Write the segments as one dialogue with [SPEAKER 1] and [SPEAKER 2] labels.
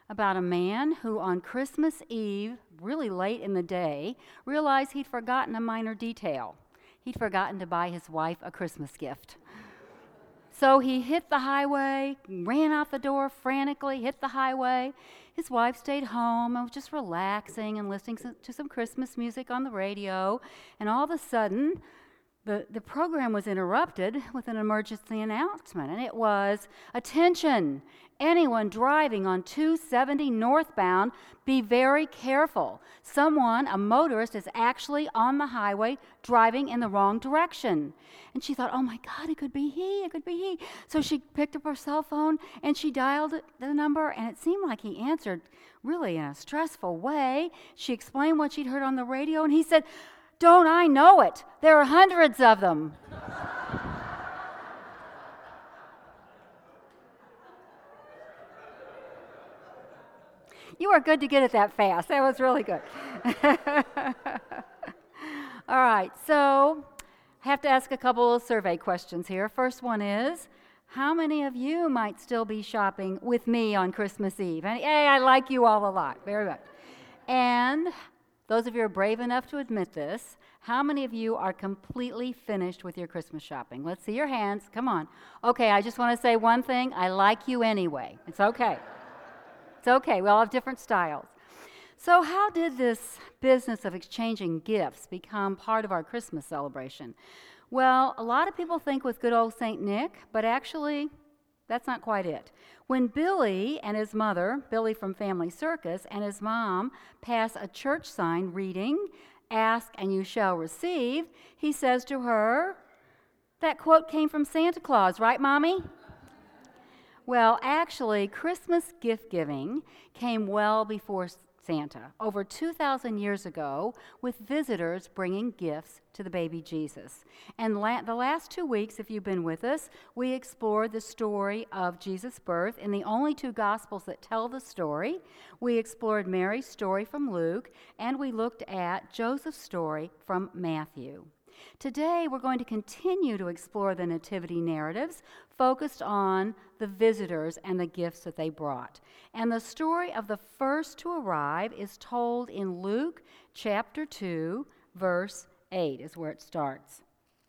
[SPEAKER 1] about a man who on Christmas Eve, really late in the day, realized he'd forgotten a minor detail. He'd forgotten to buy his wife a Christmas gift. So he hit the highway, ran out the door frantically, hit the highway. His wife stayed home and was just relaxing and listening to some Christmas music on the radio. And all of a sudden, the program was interrupted with an emergency announcement. And it was, "Attention, anyone driving on 270 northbound, be very careful. Someone, a motorist, is actually on the highway driving in the wrong direction." And she thought, "Oh my God, it could be he. So she picked up her cell phone and she dialed the number, and it seemed like he answered really in a stressful way. She explained what she'd heard on the radio, and he said, "Don't I know it? There are hundreds of them." You were good to get it that fast. That was really good. All right, so I have to ask a couple of survey questions here. First one is, how many of you might still be shopping with me on Christmas Eve? And hey, I like you all a lot. Very good. And those of you who are brave enough to admit this, how many of you are completely finished with your Christmas shopping? Let's see your hands. Come on. Okay, I just want to say one thing. I like you anyway. It's okay. It's okay. We all have different styles. So how did this business of exchanging gifts become part of our Christmas celebration? Well, a lot of people think with good old St. Nick, but actually, that's not quite it. When Billy and his mother, Billy from Family Circus, and his mom pass a church sign reading, "Ask and you shall receive," he says to her, "That quote came from Santa Claus, right, Mommy?" Well, actually, Christmas gift giving came well before Santa, over 2,000 years ago, with visitors bringing gifts to the baby Jesus. And the last 2 weeks, if you've been with us, we explored the story of Jesus' birth in the only two Gospels that tell the story. We explored Mary's story from Luke, and we looked at Joseph's story from Matthew. Today, we're going to continue to explore the nativity narratives focused on the visitors and the gifts that they brought. And the story of the first to arrive is told in Luke chapter 2, verse 8 is where it starts.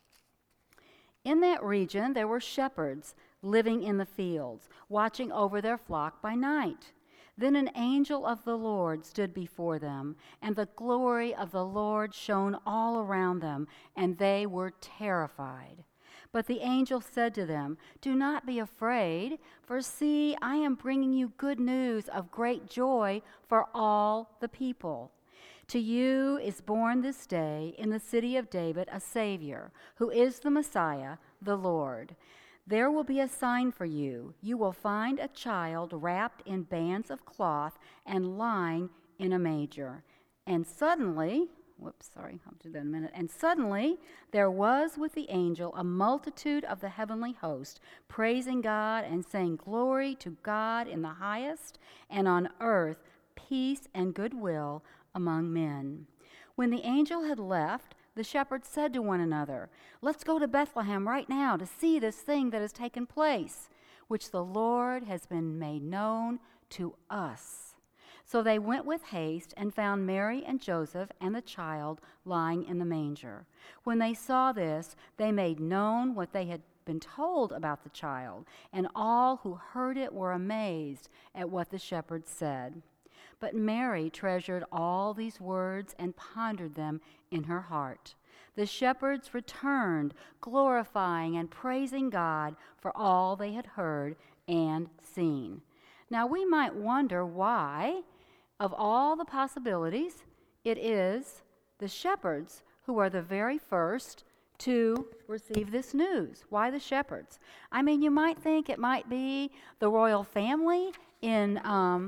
[SPEAKER 1] In that region, there were shepherds living in the fields, watching over their flock by night. Then an angel of the Lord stood before them, and the glory of the Lord shone all around them, and they were terrified. But the angel said to them, "Do not be afraid, for see, I am bringing you good news of great joy for all the people. To you is born this day in the city of David a Savior, who is the Messiah, the Lord. There will be a sign for you. You will find a child wrapped in bands of cloth and lying in a manger." And suddenly, I'll do that in a minute. And suddenly there was with the angel a multitude of the heavenly host, praising God and saying, "Glory to God in the highest, and on earth peace and goodwill among men." When the angel had left, the shepherds said to one another, "Let's go to Bethlehem right now to see this thing that has taken place, which the Lord has been made known to us." So they went with haste and found Mary and Joseph and the child lying in the manger. When they saw this, they made known what they had been told about the child, and all who heard it were amazed at what the shepherds said. But Mary treasured all these words and pondered them in her heart. The shepherds returned, glorifying and praising God for all they had heard and seen. Now we might wonder why, of all the possibilities, it is the shepherds who are the very first to receive this news. Why the shepherds? I mean, you might think it might be the royal family in,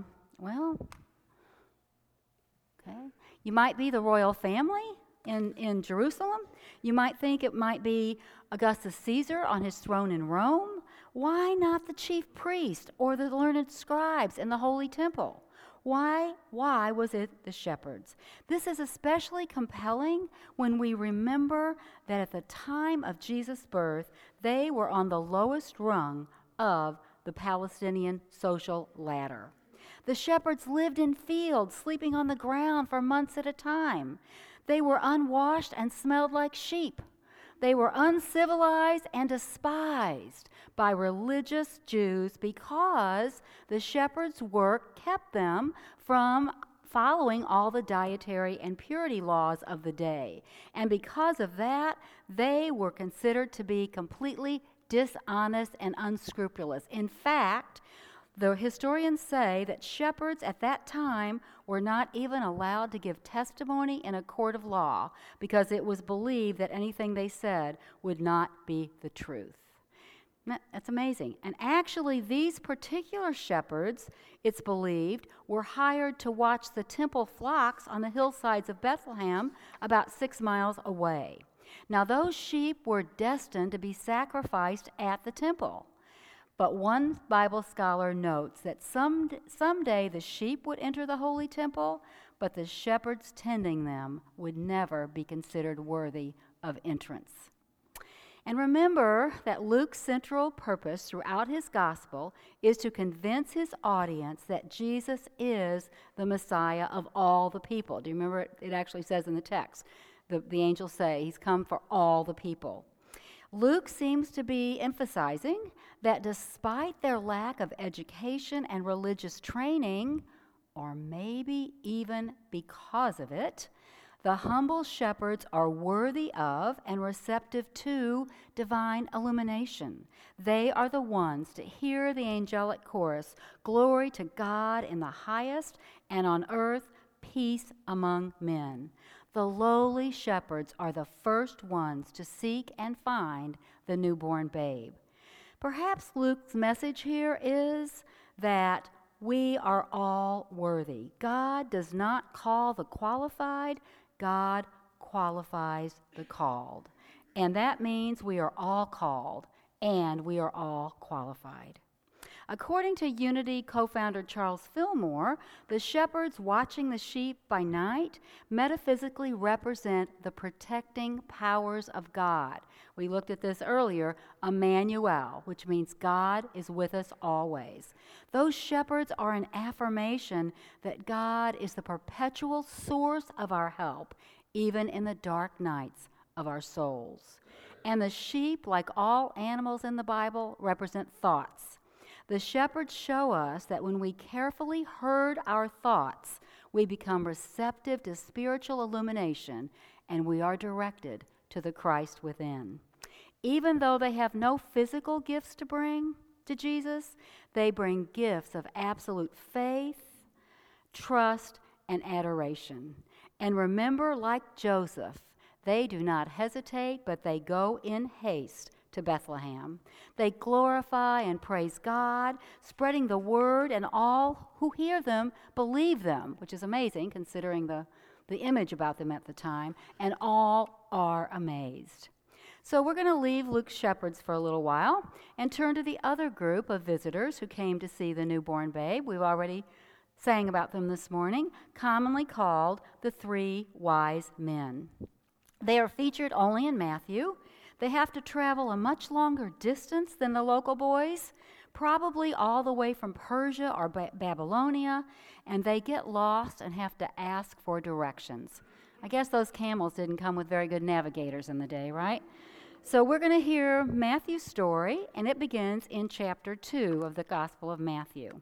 [SPEAKER 1] You might be the royal family in Jerusalem. You might think it might be Augustus Caesar on his throne in Rome. Why not the chief priest or the learned scribes in the Holy Temple? Why was it the shepherds? This is especially compelling when we remember that at the time of Jesus' birth, they were on the lowest rung of the Palestinian social ladder. The shepherds lived in fields, sleeping on the ground for months at a time. They were unwashed and smelled like sheep. They were uncivilized and despised by religious Jews because the shepherds' work kept them from following all the dietary and purity laws of the day. And because of that, they were considered to be completely dishonest and unscrupulous. In fact, the historians say that shepherds at that time were not even allowed to give testimony in a court of law because it was believed that anything they said would not be the truth. That's amazing. And actually, these particular shepherds, it's believed, were hired to watch the temple flocks on the hillsides of Bethlehem about 6 miles away. Now, those sheep were destined to be sacrificed at the temple. But one Bible scholar notes that someday the sheep would enter the holy temple, but the shepherds tending them would never be considered worthy of entrance. And remember that Luke's central purpose throughout his gospel is to convince his audience that Jesus is the Messiah of all the people. Do you remember it actually says in the text? The angels say he's come for all the people. Luke seems to be emphasizing that despite their lack of education and religious training, or maybe even because of it, the humble shepherds are worthy of and receptive to divine illumination. They are the ones to hear the angelic chorus, "Glory to God in the highest, and on earth peace among men." The lowly shepherds are the first ones to seek and find the newborn babe. Perhaps Luke's message here is that we are all worthy. God does not call the qualified, God qualifies the called. And that means we are all called and we are all qualified. According to Unity co-founder Charles Fillmore, the shepherds watching the sheep by night metaphysically represent the protecting powers of God. We looked at this earlier, Emmanuel, which means God is with us always. Those shepherds are an affirmation that God is the perpetual source of our help, even in the dark nights of our souls. And the sheep, like all animals in the Bible, represent thoughts. The shepherds show us that when we carefully herd our thoughts, we become receptive to spiritual illumination and we are directed to the Christ within. Even though they have no physical gifts to bring to Jesus, they bring gifts of absolute faith, trust, and adoration. And remember, like Joseph, they do not hesitate, but they go in haste to Bethlehem. They glorify and praise God, spreading the word, and all who hear them believe them, which is amazing considering the image about them at the time, and all are amazed. So we're going to leave Luke's shepherds for a little while and turn to the other group of visitors who came to see the newborn babe. We've already sang about them this morning, commonly called the 3 wise men. They are featured only in Matthew. They have to travel a much longer distance than the local boys, probably all the way from Persia or Babylonia, and they get lost and have to ask for directions. I guess those camels didn't come with very good navigators in the day, right? So we're going to hear Matthew's story, and it begins in chapter 2 of the Gospel of Matthew.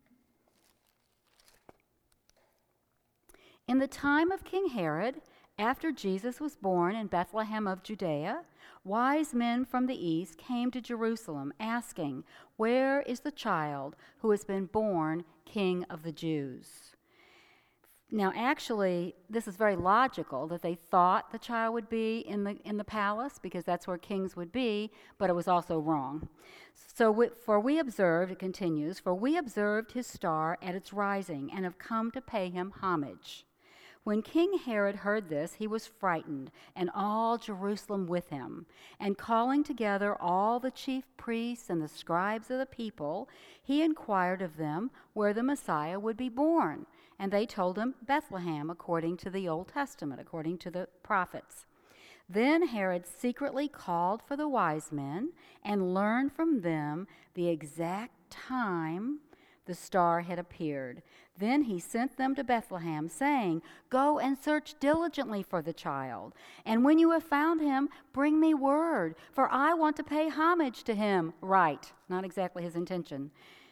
[SPEAKER 1] In the time of King Herod, after Jesus was born in Bethlehem of Judea, wise men from the east came to Jerusalem, asking, "Where is the child who has been born King of the Jews?" Now, actually, this is very logical that they thought the child would be in the palace because that's where kings would be, but it was also wrong. For we observed, it continues, "For we observed his star at its rising and have come to pay him homage." When King Herod heard this, he was frightened, and all Jerusalem with him. And calling together all the chief priests and the scribes of the people, he inquired of them where the Messiah would be born. And they told him Bethlehem, according to the Old Testament, according to the prophets. Then Herod secretly called for the wise men and learned from them the exact time the star had appeared. Then he sent them to Bethlehem, saying, "Go and search diligently for the child, and when you have found him, bring me word, for I want to pay homage to him." Right, not exactly his intention.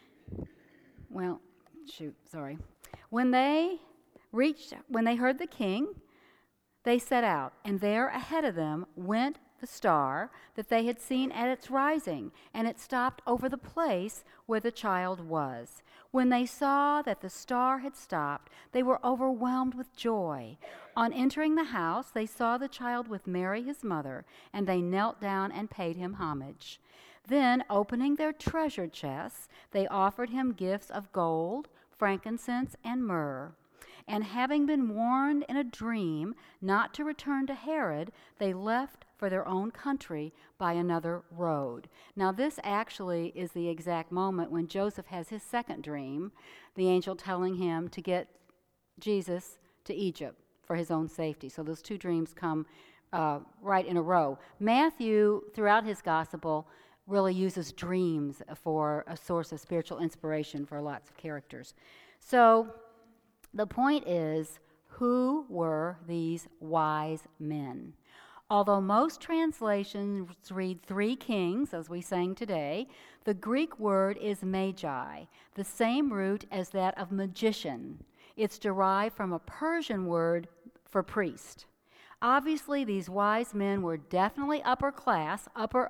[SPEAKER 1] Well, sorry. When they heard the king, they set out, and there ahead of them went the star that they had seen at its rising, and it stopped over the place where the child was. When they saw that the star had stopped, they were overwhelmed with joy. On entering the house, they saw the child with Mary, his mother, and they knelt down and paid him homage. Then, opening their treasure chests, they offered him gifts of gold, frankincense, and myrrh. And having been warned in a dream not to return to Herod, they left for their own country by another road. Now, this actually is the exact moment when Joseph has his second dream, the angel telling him to get Jesus to Egypt for his own safety. So those two dreams come right in a row. Matthew, throughout his gospel, really uses dreams for a source of spiritual inspiration for lots of characters. So the point is, who were these wise men? Although most translations read 3 kings, as we sang today, the Greek word is magi, the same root as that of magician. It's derived from a Persian word for priest. Obviously, these wise men were definitely upper class,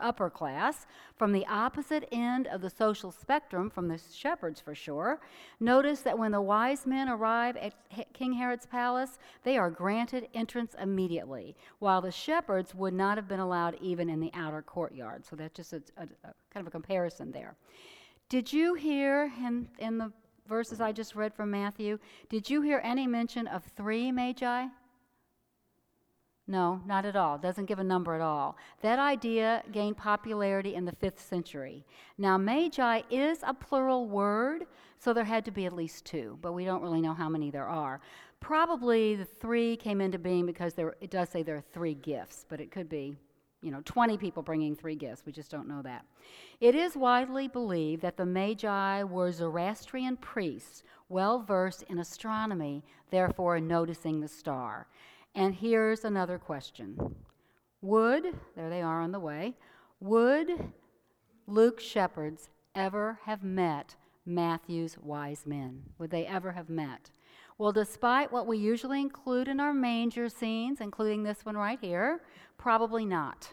[SPEAKER 1] from the opposite end of the social spectrum from the shepherds for sure. Notice that when the wise men arrive at King Herod's palace, they are granted entrance immediately, while the shepherds would not have been allowed even in the outer courtyard. So that's just a kind of a comparison there. Did you hear in the verses I just read from Matthew, did you hear any mention of 3 magi? No, not at all. Doesn't give a number at all. That idea gained popularity in the 5th century. Now, magi is a plural word, so there had to be at least 2, but we don't really know how many there are. Probably the 3 came into being because it does say there are 3 gifts, but it could be 20 people bringing 3 gifts. We just don't know that. It is widely believed that the Magi were Zoroastrian priests, well versed in astronomy, therefore noticing the star. And here's another question. There they are on the way, would Luke's shepherds ever have met Matthew's wise men? Would they ever have met? Well, despite what we usually include in our manger scenes, including this one right here, probably not.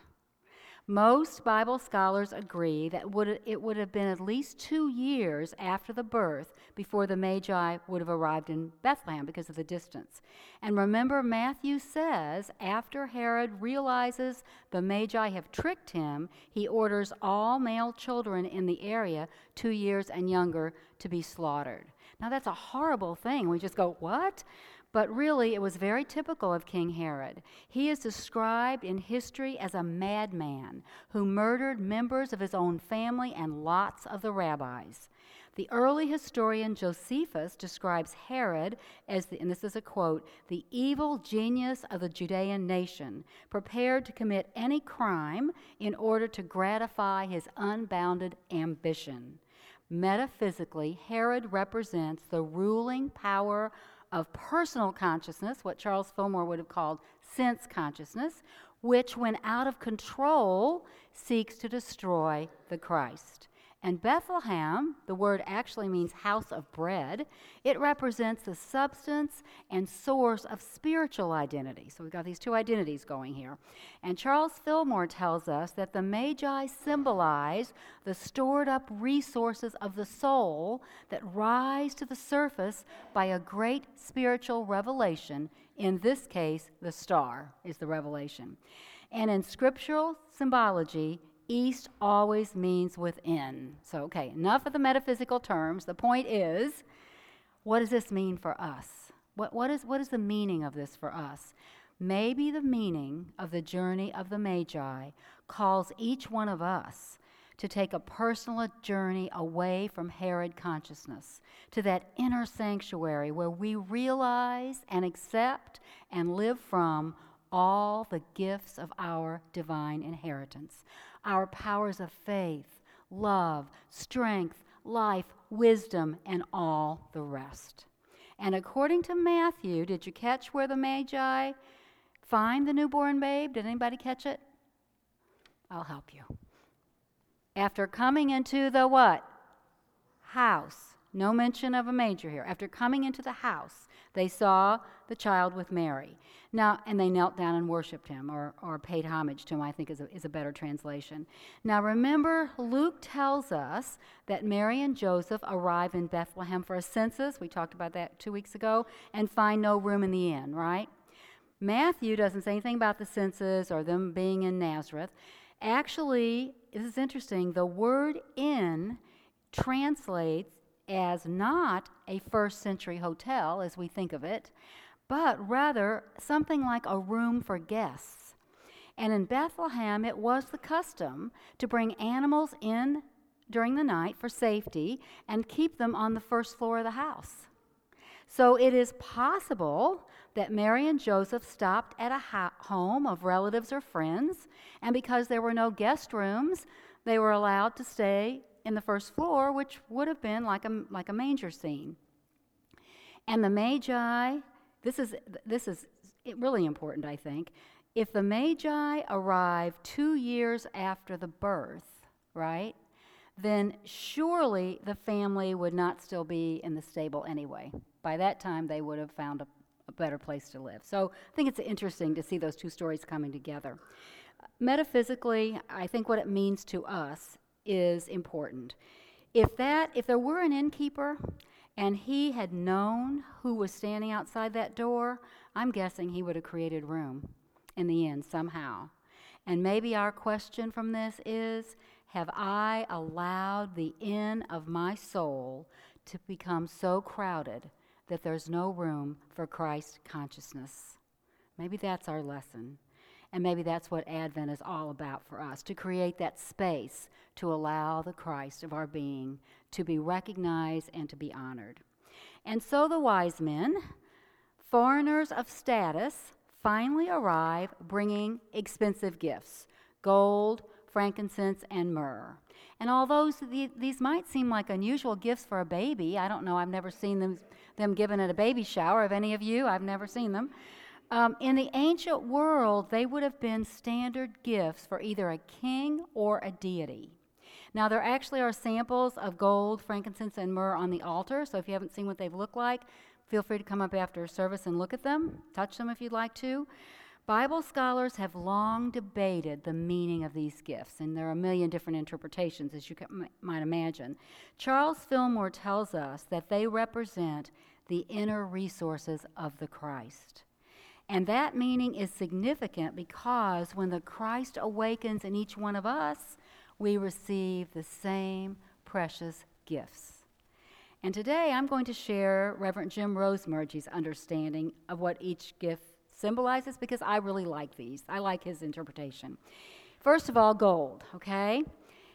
[SPEAKER 1] Most Bible scholars agree that it would have been at least 2 years after the birth before the Magi would have arrived in Bethlehem because of the distance. And remember, Matthew says after Herod realizes the Magi have tricked him, he orders all male children in the area 2 years and younger to be slaughtered. Now, that's a horrible thing. We just go, what? But really, it was very typical of King Herod. He is described in history as a madman who murdered members of his own family and lots of the rabbis. The early historian Josephus describes Herod as, and this is a quote, "the evil genius of the Judean nation, prepared to commit any crime in order to gratify his unbounded ambition." Metaphysically, Herod represents the ruling power of personal consciousness, what Charles Fillmore would have called sense consciousness, which, when out of control, seeks to destroy the Christ. And Bethlehem, the word actually means house of bread. It represents the substance and source of spiritual identity. So we've got these 2 identities going here. And Charles Fillmore tells us that the Magi symbolize the stored up resources of the soul that rise to the surface by a great spiritual revelation. In this case, the star is the revelation. And in scriptural symbology, east always means within. So, okay, enough of the metaphysical terms. The point is, what does this mean for us? What is the meaning of this for us? Maybe the meaning of the journey of the Magi calls each one of us to take a personal journey away from Herod consciousness, to that inner sanctuary where we realize and accept and live from all the gifts of our divine inheritance. Our powers of faith, love, strength, life, wisdom, and all the rest. And according to Matthew, did you catch where the Magi find the newborn babe? Did anybody catch it? I'll help you. After coming into the what? House. No mention of a manger here. After coming into the house, they saw the child with Mary. Now, and they knelt down and worshiped him, or paid homage to him, I think is a better translation. Now, remember, Luke tells us that Mary and Joseph arrive in Bethlehem for a census. We talked about that 2 weeks ago, and find no room in the inn, right? Matthew doesn't say anything about the census or them being in Nazareth. Actually, this is interesting, the word inn translates as not a first century hotel as we think of it, but rather something like a room for guests. And in Bethlehem, it was the custom to bring animals in during the night for safety and keep them on the first floor of the house. So it is possible that Mary and Joseph stopped at a home of relatives or friends, and because there were no guest rooms, they were allowed to stay in the first floor, which would have been like a manger scene. And the Magi, this is really important, I think. If the Magi arrived 2 years after the birth, right, then surely the family would not still be in the stable anyway. By that time, they would have found a better place to live. So I think it's interesting to see those two stories coming together. Metaphysically, I think what it means to us is important. If there were an innkeeper and he had known who was standing outside that door, I'm guessing he would have created room in the inn somehow. And maybe our question from this is, have I allowed the inn of my soul to become so crowded that there's no room for Christ consciousness? Maybe that's our lesson. And maybe that's what Advent is all about for us, to create that space to allow the Christ of our being to be recognized and to be honored. And so the wise men, foreigners of status, finally arrive bringing expensive gifts, gold, frankincense, and myrrh. And although these might seem like unusual gifts for a baby, I don't know, I've never seen them given at a baby shower. Have any of you? I've never seen them. In the ancient world, they would have been standard gifts for either a king or a deity. Now, there actually are samples of gold, frankincense, and myrrh on the altar, so if you haven't seen what they've looked like, feel free to come up after service and look at them, touch them if you'd like to. Bible scholars have long debated the meaning of these gifts, and there are a million different interpretations, as you might imagine. Charles Fillmore tells us that they represent the inner resources of the Christ. And that meaning is significant because when the Christ awakens in each one of us, we receive the same precious gifts. And today I'm going to share Reverend Jim Rosemergy's understanding of what each gift symbolizes, because I really like these. I like his interpretation. First of all, gold, okay?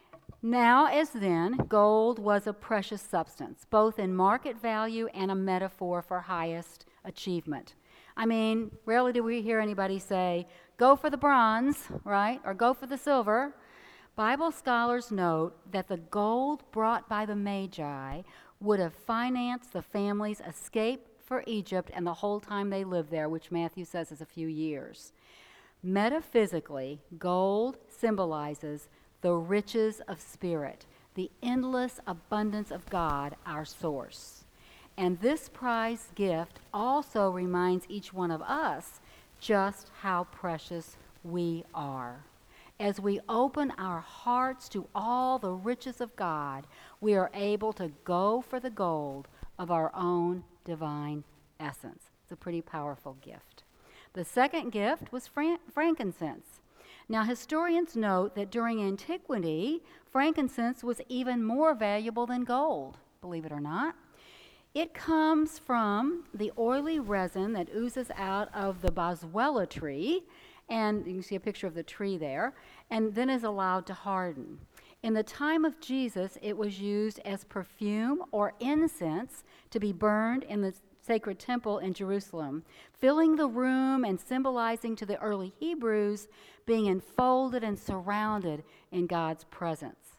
[SPEAKER 1] Now as then, gold was a precious substance, both in market value and a metaphor for highest achievement. I mean, rarely do we hear anybody say, go for the bronze, right, or go for the silver. Bible scholars note that the gold brought by the Magi would have financed the family's escape for Egypt and the whole time they lived there, which Matthew says is a few years. Metaphysically, gold symbolizes the riches of spirit, the endless abundance of God, our source. And this prized gift also reminds each one of us just how precious we are. As we open our hearts to all the riches of God, we are able to go for the gold of our own divine essence. It's a pretty powerful gift. The second gift was frankincense. Now, historians note that during antiquity, frankincense was even more valuable than gold, believe it or not. It comes from the oily resin that oozes out of the boswellia tree, and you can see a picture of the tree there, and then is allowed to harden. In the time of Jesus, it was used as perfume or incense to be burned in the sacred temple in Jerusalem, filling the room and symbolizing to the early Hebrews being enfolded and surrounded in God's presence.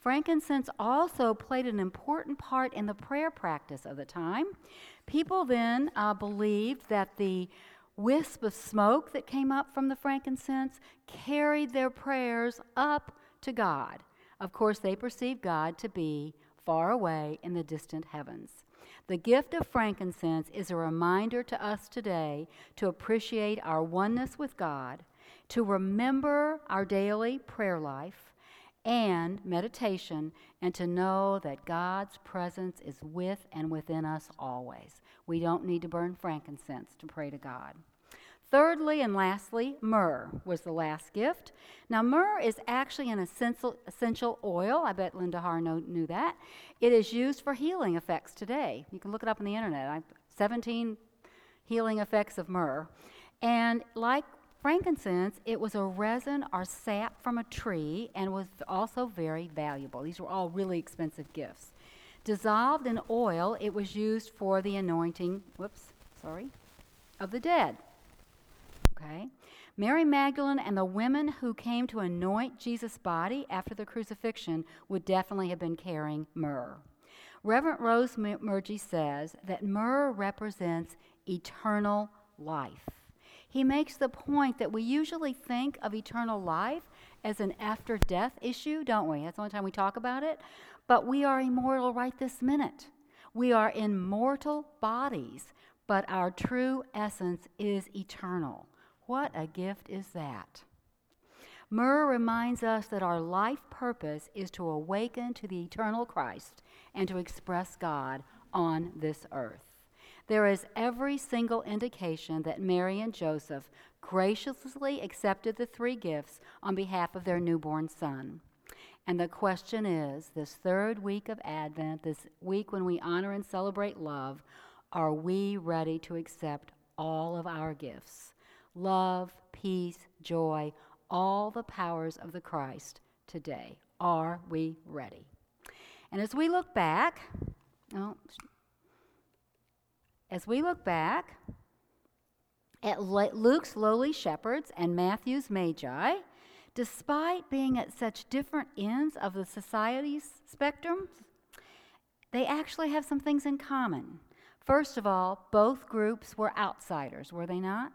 [SPEAKER 1] Frankincense also played an important part in the prayer practice of the time. People then believed that the wisp of smoke that came up from the frankincense carried their prayers up to God. Of course, they perceived God to be far away in the distant heavens. The gift of frankincense is a reminder to us today to appreciate our oneness with God, to remember our daily prayer life and meditation, and to know that God's presence is with and within us always. We don't need to burn frankincense to pray to God. Thirdly and lastly, myrrh was the last gift. Now, myrrh is actually an essential oil. I bet Linda Har knew that. It is used for healing effects today. You can look it up on the internet. 17 healing effects of myrrh. And like frankincense, it was a resin or sap from a tree and was also very valuable. These were all really expensive gifts. Dissolved in oil, it was used for the anointing, of the dead. Okay. Mary Magdalene and the women who came to anoint Jesus' body after the crucifixion would definitely have been carrying myrrh. Reverend Rose Murgy says that myrrh represents eternal life. He makes the point that we usually think of eternal life as an after-death issue, don't we? That's the only time we talk about it. But we are immortal right this minute. We are in mortal bodies, but our true essence is eternal. What a gift is that? Myrrh reminds us that our life purpose is to awaken to the eternal Christ and to express God on this earth. There is every single indication that Mary and Joseph graciously accepted the three gifts on behalf of their newborn son. And the question is, this third week of Advent, this week when we honor and celebrate love, are we ready to accept all of our gifts? Love, peace, joy, all the powers of the Christ today. Are we ready? And as we look back at Luke's lowly shepherds and Matthew's magi, despite being at such different ends of the society's spectrum, they actually have some things in common. First of all, both groups were outsiders, were they not?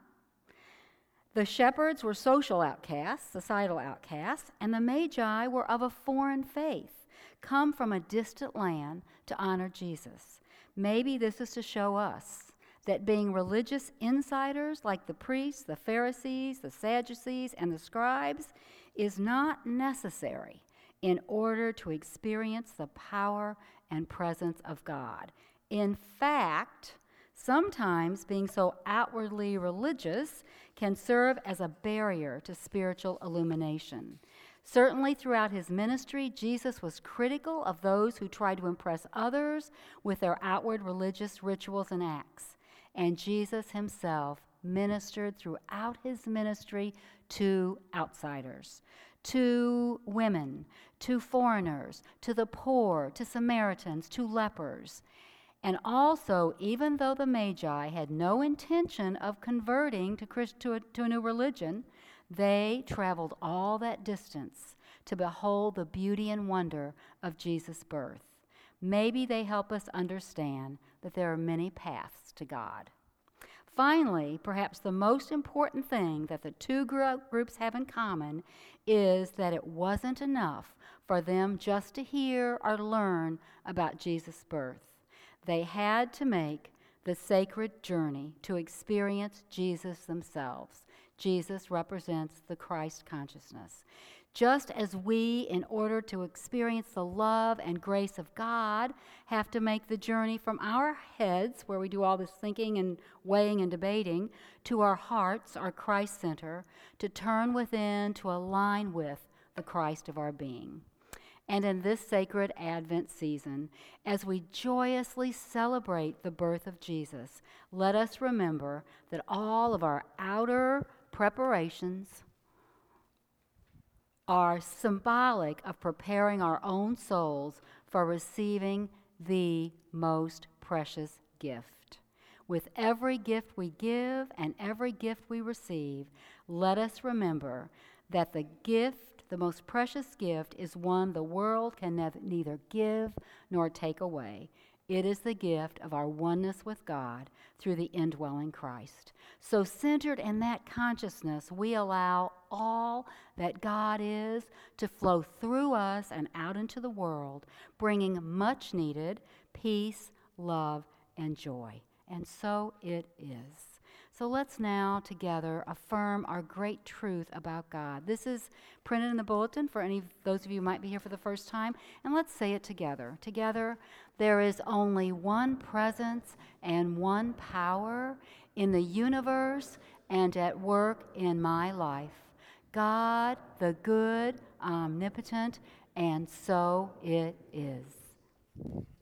[SPEAKER 1] The shepherds were social outcasts, societal outcasts, and the magi were of a foreign faith, come from a distant land to honor Jesus. Maybe this is to show us that being religious insiders like the priests, the Pharisees, the Sadducees, and the scribes is not necessary in order to experience the power and presence of God. In fact, sometimes being so outwardly religious can serve as a barrier to spiritual illumination. Certainly throughout his ministry, Jesus was critical of those who tried to impress others with their outward religious rituals and acts. And Jesus himself ministered throughout his ministry to outsiders, to women, to foreigners, to the poor, to Samaritans, to lepers. And also, even though the Magi had no intention of converting to a new religion, they traveled all that distance to behold the beauty and wonder of Jesus' birth. Maybe they help us understand that there are many paths to God. Finally, perhaps the most important thing that the two groups have in common is that it wasn't enough for them just to hear or learn about Jesus' birth. They had to make the sacred journey to experience Jesus themselves. Jesus represents the Christ consciousness. Just as we, in order to experience the love and grace of God, have to make the journey from our heads, where we do all this thinking and weighing and debating, to our hearts, our Christ center, to turn within, to align with the Christ of our being. And in this sacred Advent season, as we joyously celebrate the birth of Jesus, let us remember that all of our outer preparations are symbolic of preparing our own souls for receiving the most precious gift. With every gift we give and every gift we receive, let us remember that the gift the most precious gift is one the world can neither give nor take away. It is the gift of our oneness with God through the indwelling Christ. So centered in that consciousness, we allow all that God is to flow through us and out into the world, bringing much needed peace, love, and joy. And so it is. So let's now together affirm our great truth about God. This is printed in the bulletin for those of you who might be here for the first time. And let's say it together. Together, there is only one presence and one power in the universe and at work in my life. God, the good, omnipotent, and so it is.